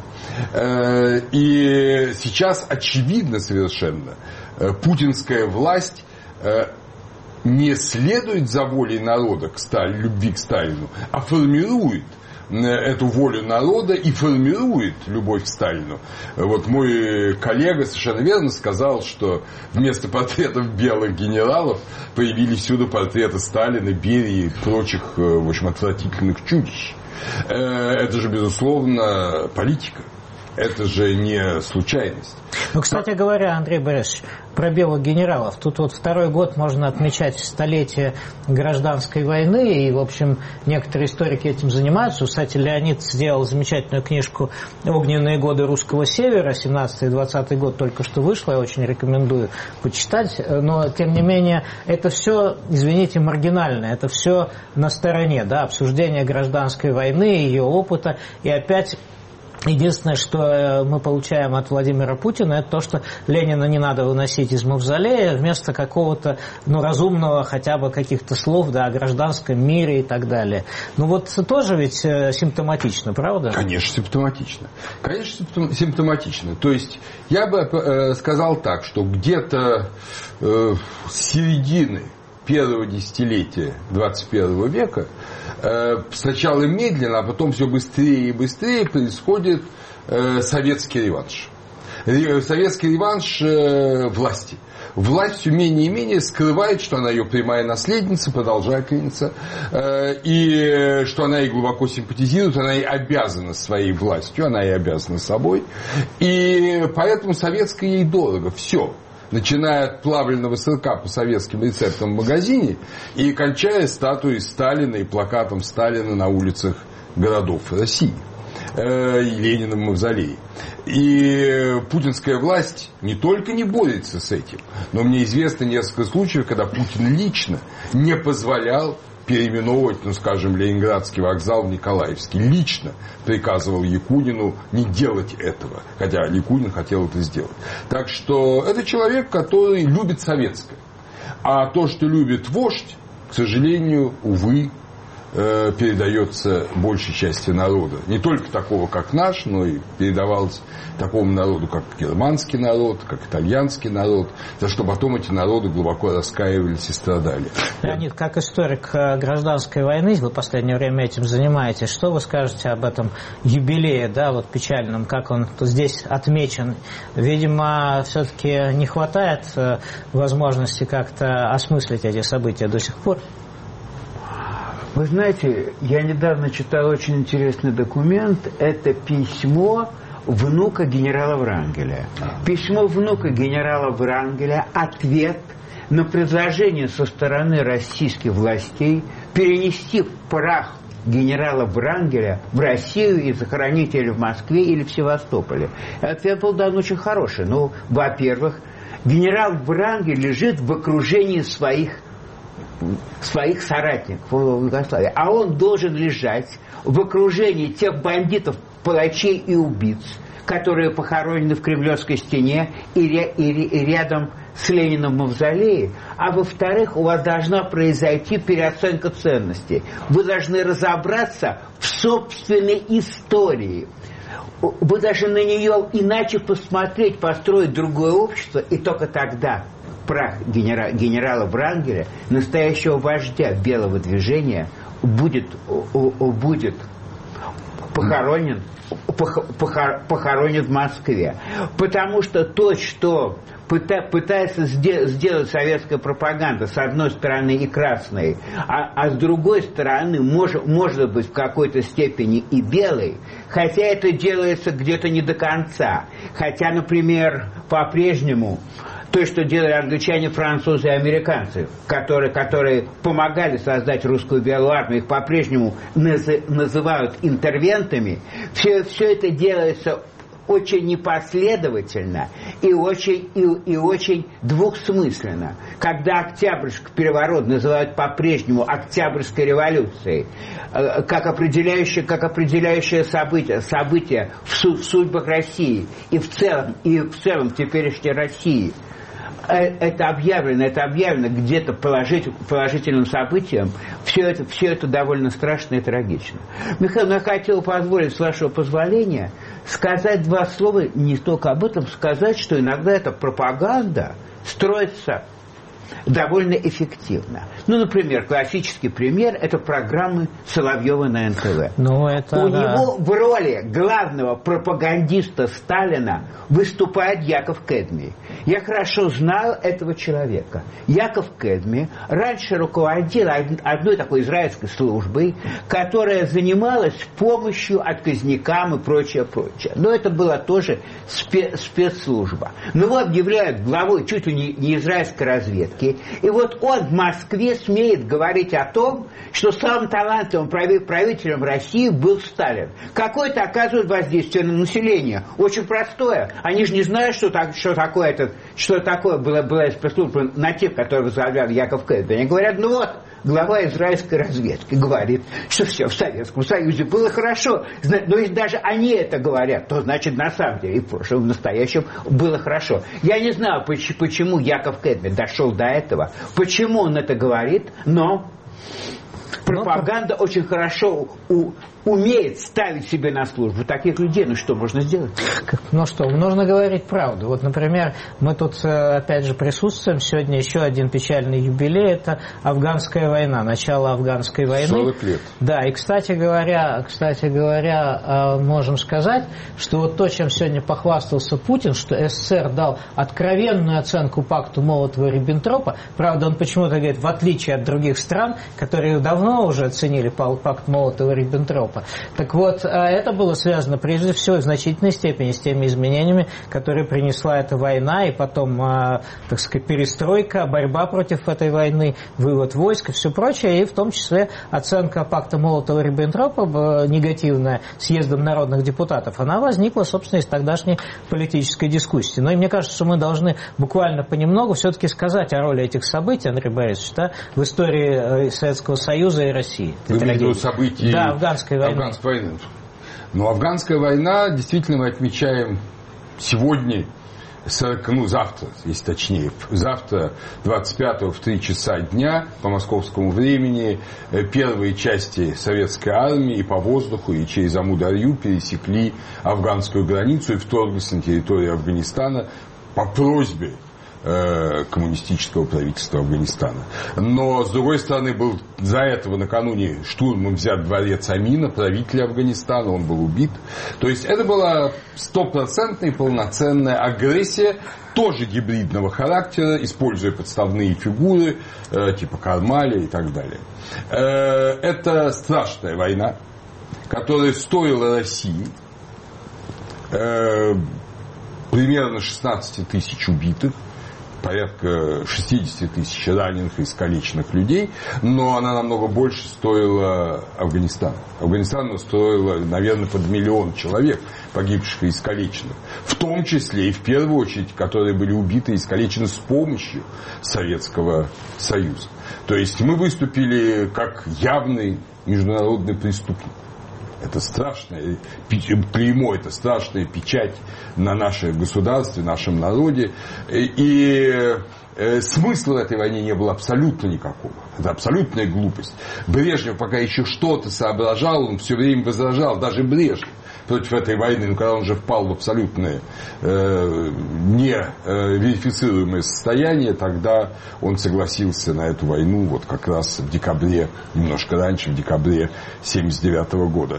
Speaker 3: И сейчас очевидно совершенно, путинская власть не следует за волей народа к любви к Сталину, а формирует эту волю народа и формирует любовь к Сталину. Вот мой коллега совершенно верно сказал, что вместо портретов белых генералов появились всюду портреты Сталина, Берии и прочих, в общем, отвратительных чудищ. Это же, безусловно, политика. Это же не случайность.
Speaker 1: Ну, кстати говоря, Андрей Борисович, про белых генералов. Тут вот второй год можно отмечать столетие гражданской войны, и, в общем, некоторые историки этим занимаются. Кстати, Леонид сделал замечательную книжку «Огненные годы русского севера», 17-й и 20-й год только что вышло, я очень рекомендую почитать. Но, тем не менее, это все, извините, маргинально, это все на стороне, да, обсуждение гражданской войны, ее опыта, и опять... Единственное, что мы получаем от Владимира Путина, это то, что Ленина не надо выносить из мавзолея вместо какого-то, разумного хотя бы каких-то слов, да, о гражданском мире и так далее. Ну вот тоже ведь симптоматично, правда?
Speaker 3: Конечно, симптоматично. Конечно, симптоматично. То есть, я бы сказал так, что где-то с середины первого десятилетия 21 века сначала медленно, а потом все быстрее и быстрее происходит советский реванш. Советский реванш власти. Власть все менее и менее скрывает, что она ее прямая наследница, продолжательница, и что она ей глубоко симпатизирует, она ей обязана своей властью, она ей обязана собой. И поэтому советское ей дорого. Все. Начиная от плавленного сырка по советским рецептам в магазине и кончая статуей Сталина и плакатом Сталина на улицах городов России. И Ленина в мавзолее. И путинская власть не только не борется с этим, но мне известно несколько случаев, когда Путин лично не позволял переименовывать, ну, скажем, Ленинградский вокзал в Николаевский. Лично приказывал Якунину не делать этого, хотя Якунин хотел это сделать. Так что это человек, который любит советское. А то, что любит вождь, к сожалению, увы, передается большей части народа. Не только такого, как наш, но и передавалось такому народу, как германский народ, как итальянский народ, за что потом эти народы глубоко раскаивались и страдали.
Speaker 1: Леонид, как историк гражданской войны, вы в последнее время этим занимаетесь. Что вы скажете об этом юбилее, да, вот печальном, как он здесь отмечен? Видимо, все-таки не хватает возможности как-то осмыслить эти события до сих пор.
Speaker 4: Вы знаете, я недавно читал очень интересный документ. Это письмо внука генерала Врангеля. Письмо внука генерала Врангеля – ответ на предложение со стороны российских властей перенести прах генерала Врангеля в Россию и захоронить или в Москве, или в Севастополе. Ответ был дан очень хороший. Ну, во-первых, генерал Врангель лежит в окружении своих соратников в Югославии. А он должен лежать в окружении тех бандитов, палачей и убийц, которые похоронены в Кремлевской стене и рядом с Лениным в мавзолее. А во-вторых, у вас должна произойти переоценка ценностей. Вы должны разобраться в собственной истории. Вы должны на нее иначе посмотреть, построить другое общество, и только тогда прах генерала Врангеля, настоящего вождя белого движения, будет похоронен в Москве. Потому что то, что пытается сделать советская пропаганда, с одной стороны и красной, а с другой стороны, может быть, в какой-то степени и белой, хотя это делается где-то не до конца. Хотя, например, по-прежнему то, что делали англичане, французы и американцы, которые помогали создать русскую белую армию, их по-прежнему называют интервентами, все это делается очень непоследовательно и очень двухсмысленно. Когда Октябрьский переворот называют по-прежнему Октябрьской революцией, как определяющее событие в судьбах России и в целом теперешней России, это объявлено где-то положительным событием, все это довольно страшно и трагично. Михаил, я хотел позволить, с вашего позволения, сказать два слова не только об этом, сказать, что иногда эта пропаганда строится довольно эффективно. Ну, например, классический пример – это программы Соловьева на НТВ. Него в роли главного пропагандиста Сталина выступает Яков Кэдми. Я хорошо знал этого человека. Яков Кэдми раньше руководил одной такой израильской службой, которая занималась помощью отказникам и прочее. Но это была тоже спецслужба. Но его объявляют главой чуть ли не израильской разведки. И вот он в Москве смеет говорить о том, что самым талантливым правителем России был Сталин. Какое-то оказывает воздействие на население. Очень простое. Они же не знают, что такое была спецслужба на тех, которые возглавлял Яков Кэдми. Они говорят, ну вот, глава израильской разведки говорит, что все в Советском Союзе было хорошо. Но если даже они это говорят, то значит на самом деле и в прошлом, в настоящем было хорошо. Я не знаю, почему Яков Кэдми дошел до этого, почему он это говорит, но пропаганда очень хорошо умеет ставить себе на службу таких людей, ну что можно сделать?
Speaker 1: Ну что, нужно говорить правду. Вот, например, мы тут опять же присутствуем. Сегодня еще один печальный юбилей. Это афганская война, начало афганской войны.
Speaker 3: 40 лет.
Speaker 1: Да, и, кстати говоря, можем сказать, что вот то, чем сегодня похвастался Путин, что СССР дал откровенную оценку пакту Молотова-Риббентропа. Правда, он почему-то говорит, в отличие от других стран, которые давно уже оценили пакт Молотова-Риббентропа. Так вот, это было связано прежде всего в значительной степени с теми изменениями, которые принесла эта война, и потом, так сказать, перестройка, борьба против этой войны, вывод войск и все прочее, и в том числе оценка пакта Молотова-Риббентропа, негативная, съездом народных депутатов, она возникла, собственно, из тогдашней политической дискуссии. Но и мне кажется, что мы должны буквально понемногу все-таки сказать о роли этих событий, Андрей Борисович, да, в истории Советского Союза и России.
Speaker 3: Вы имеете в виду события
Speaker 1: афганской войны.
Speaker 3: Но афганская война, действительно, мы отмечаем сегодня, завтра, если точнее, завтра, 25-го в 3 часа дня по московскому времени, первые части советской армии и по воздуху, и через Амударью пересекли афганскую границу и вторглись на территорию Афганистана по просьбе коммунистического правительства Афганистана. Но, с другой стороны, был за этого накануне штурмом взят дворец Амина, правителя Афганистана, он был убит. То есть это была стопроцентная полноценная агрессия, тоже гибридного характера, используя подставные фигуры, типа Кармаля и так далее. Это страшная война, которая стоила России примерно 16 тысяч убитых, порядка 60 тысяч раненых и искалеченных людей, но она намного больше стоила Афганистану. Афганистан стоила, наверное, под 1 миллион человек, погибших и искалеченных. В том числе и в первую очередь, которые были убиты и искалечены с помощью Советского Союза. То есть мы выступили как явный международный преступник. Это страшное клеймо, это страшная печать на нашем государстве, нашем народе. И смысла в этой войне не было абсолютно никакого. Это абсолютная глупость. Брежнев пока еще что-то соображал, он все время возражал, даже Брежнев против этой войны, но когда он уже впал в абсолютное неверифицируемое состояние, тогда он согласился на эту войну вот как раз в декабре, немножко раньше, в декабре 1979 года.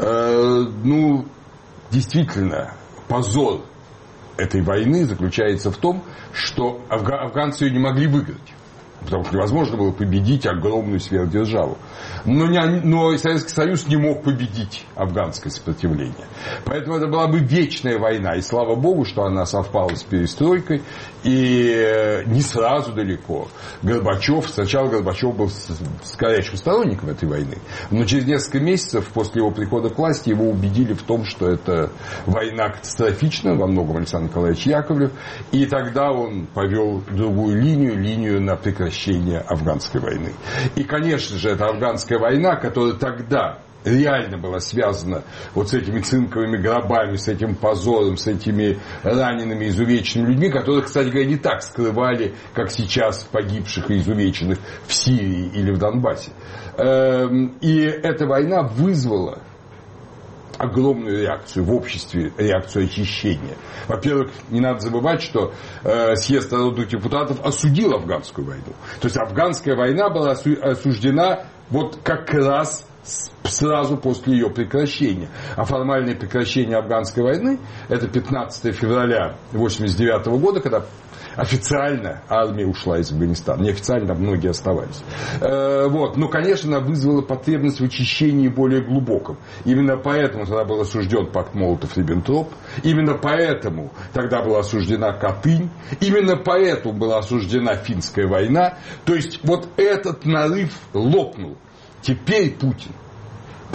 Speaker 3: Действительно, позор этой войны заключается в том, что афганцы ее не могли выиграть. Потому что невозможно было победить огромную сверхдержаву. Но Советский Союз не мог победить афганское сопротивление. Поэтому это была бы вечная война. И слава Богу, что она совпала с перестройкой. И не сразу далеко. Сначала Горбачев был горячим сторонником этой войны. Но через несколько месяцев после его прихода к власти его убедили в том, что это война катастрофична, во многом Александр Николаевич Яковлев. И тогда он повел другую линию на прекращение афганской войны. И, конечно же, это афганская война, которая тогда реально была связана вот с этими цинковыми гробами, с этим позором, с этими ранеными, изувеченными людьми, которых, кстати говоря, не так скрывали, как сейчас погибших и изувеченных в Сирии или в Донбассе. И эта война вызвала огромную реакцию в обществе, реакцию очищения. Во-первых, не надо забывать, что съезд народных депутатов осудил афганскую войну. То есть афганская война была осуждена вот как раз сразу после ее прекращения. А формальное прекращение афганской войны это 15 февраля 1989 года, когда официально армия ушла из Афганистана. Неофициально многие оставались. Но, конечно, она вызвала потребность в очищении более глубоком. Именно поэтому тогда был осужден пакт Молотов-Риббентроп. Именно поэтому тогда была осуждена Катынь. Именно поэтому была осуждена Финская война. То есть, вот этот нарыв лопнул. Теперь Путин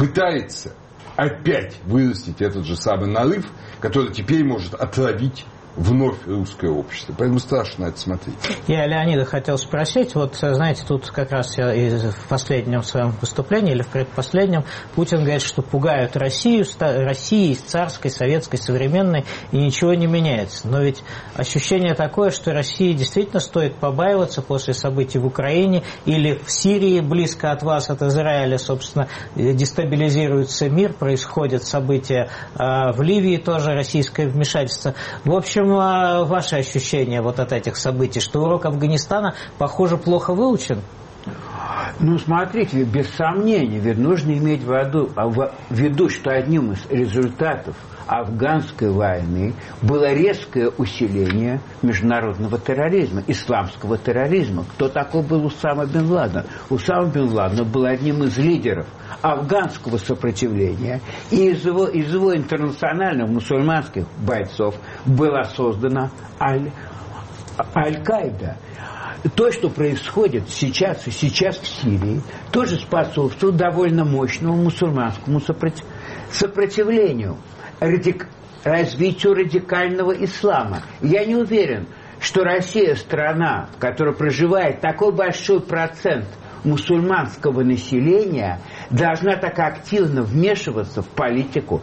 Speaker 3: пытается опять вырастить этот же самый нарыв, который теперь может отравить вновь русское общество. Поэтому страшно это смотреть.
Speaker 1: Я Леонида хотел спросить, вот, знаете, тут как раз я в последнем своем выступлении или в предпоследнем Путин говорит, что пугают Россией, царской, советской, современной, и ничего не меняется. Но ведь ощущение такое, что России действительно стоит побаиваться после событий в Украине или в Сирии, близко от вас, от Израиля, собственно, дестабилизируется мир, происходят события в Ливии, тоже российское вмешательство. В общем, ваши ощущения вот от этих событий, что урок Афганистана, похоже, плохо выучен?
Speaker 4: Ну, смотрите, без сомнения, ведь нужно иметь в виду, что одним из результатов афганской войны было резкое усиление международного терроризма, исламского терроризма. Кто такой был Усама бен Ладен? Усама бен Ладен был одним из лидеров афганского сопротивления, и из его интернациональных мусульманских бойцов была создана Аль-Каида. То, что происходит сейчас в Сирии, тоже способствует довольно мощному мусульманскому сопротивлению, развитию радикального ислама. Я не уверен, что Россия, страна, в которой проживает такой большой процент мусульманского населения, должна так активно вмешиваться в политику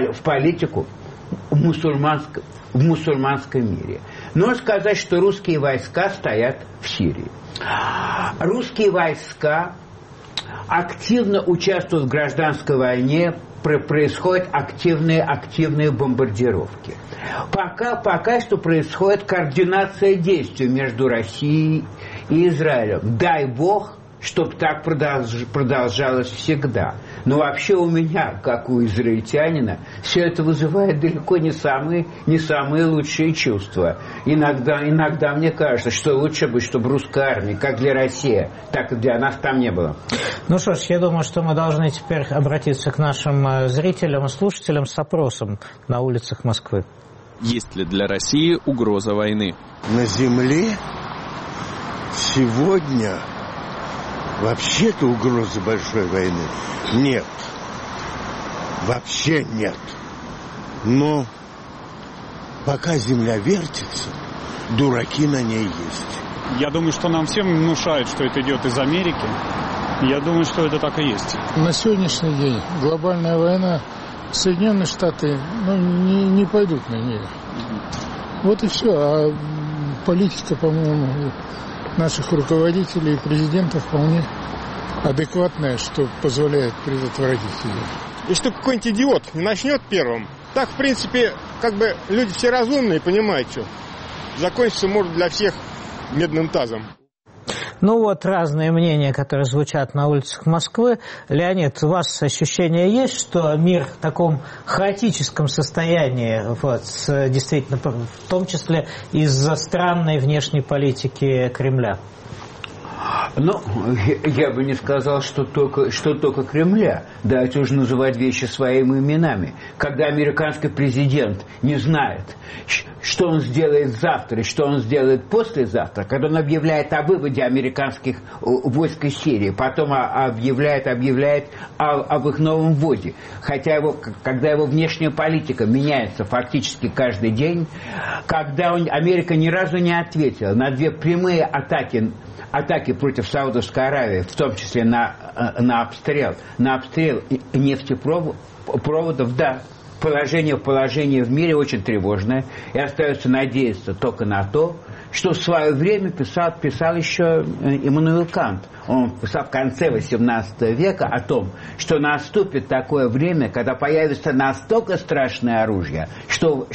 Speaker 4: в мусульманском мире. Нужно сказать, что русские войска стоят в Сирии. Русские войска активно участвуют в гражданской войне, происходят активные бомбардировки. Пока что происходит координация действий между Россией и Израилем. Дай Бог, чтобы так продолжалось всегда. Но вообще у меня, как у израильтянина, все это вызывает далеко не самые лучшие чувства. Иногда мне кажется, что лучше бы, чтобы русская армия, как для России, так и для нас там не было.
Speaker 1: Ну что ж, я думаю, что мы должны теперь обратиться к нашим зрителям и слушателям с опросом на улицах Москвы.
Speaker 6: Есть ли для России угроза войны?
Speaker 7: На земле сегодня вообще-то угрозы большой войны нет. Вообще нет. Но пока земля вертится, дураки на ней есть.
Speaker 8: Я думаю, что нам всем внушают, что это идет из Америки. Я думаю, что это так и есть.
Speaker 9: На сегодняшний день глобальная война, Соединенные Штаты не пойдут на нее. Вот и все. А политика, по-моему, наших руководителей и президентов вполне адекватная, что позволяет предотвратить ее.
Speaker 10: И что какой-нибудь идиот не начнет первым, так, в принципе, как бы люди все разумные, понимают, что закончится может для всех медным тазом.
Speaker 1: Ну вот разные мнения, которые звучат на улицах Москвы. Леонид, у вас ощущение есть, что мир в таком хаотическом состоянии, вот, действительно, в том числе из-за странной внешней политики Кремля?
Speaker 4: Ну, я бы не сказал, что только Кремля. Давайте уже называть вещи своими именами. Когда американский президент не знает, что он сделает завтра и что он сделает послезавтра, когда он объявляет о выводе американских войск из Сирии, потом объявляет об их новом вводе, когда его внешняя политика меняется фактически каждый день, когда Америка ни разу не ответила на две прямые атаки против Саудовской Аравии, в том числе на обстрел нефтепроводов, да, положение в мире очень тревожное, и остается надеяться только на то, что в свое время писал еще Иммануил Кант. Он писал в конце XVIII века о том, что наступит такое время, когда появится настолько страшное оружие, что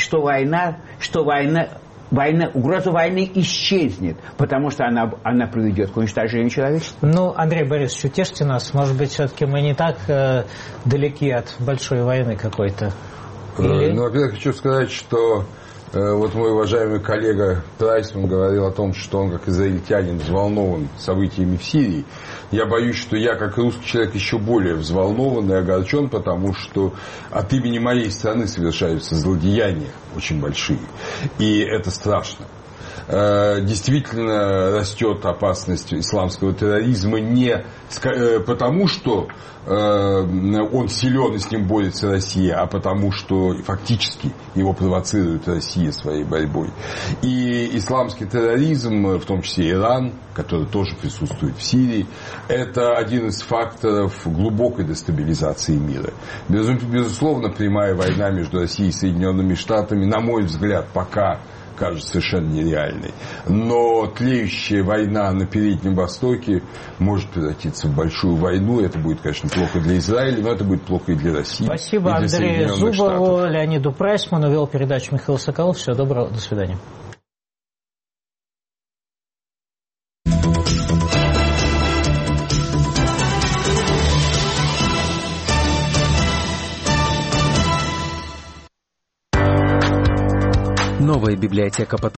Speaker 4: угроза войны исчезнет, потому что она приведет к уничтожению человечества.
Speaker 1: Ну, Андрей Борисович, утешьте нас. Может быть, все-таки мы не так далеки от большой войны какой-то? Или...
Speaker 3: Ну, во-первых, хочу сказать, что вот мой уважаемый коллега Трайсман говорил о том, что он, как израильтянин, взволнован событиями в Сирии. Я боюсь, что я, как русский человек, еще более взволнован и огорчен, потому что от имени моей страны совершаются злодеяния очень большие. И это страшно. действительно растет опасность исламского терроризма не потому, что он силен и с ним борется Россия, а потому что фактически его провоцирует Россия своей борьбой. И исламский терроризм, в том числе Иран, который тоже присутствует в Сирии, это один из факторов глубокой дестабилизации мира. Безусловно, прямая война между Россией и Соединенными Штатами, на мой взгляд, пока кажется совершенно нереальной. Но тлеющая война на Переднем Востоке может превратиться в большую войну. Это будет, конечно, плохо для Израиля, но это будет плохо и для России.
Speaker 1: Спасибо и для Андрею Зубову, Леониду Прайсману. Вел передачу Михаил Соколов. Всего доброго. До свидания.
Speaker 11: Новая библиотека